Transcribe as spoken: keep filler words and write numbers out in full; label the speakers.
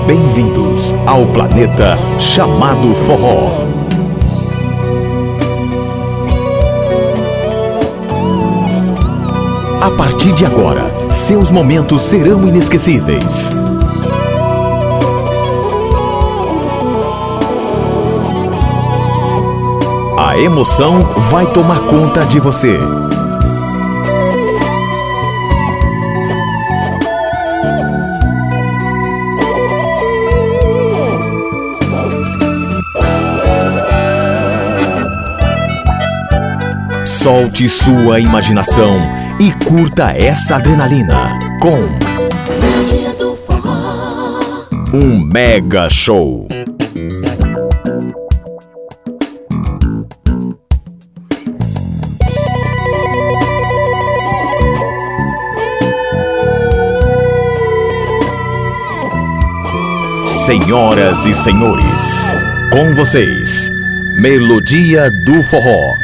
Speaker 1: Bem-vindos ao planeta chamado Forró. A partir de agora, seus momentos serão inesquecíveis. A emoção vai tomar conta de você. Solte sua imaginação e curta essa adrenalina com um mega show. Senhoras e senhores, com vocês, Melodia do Forró.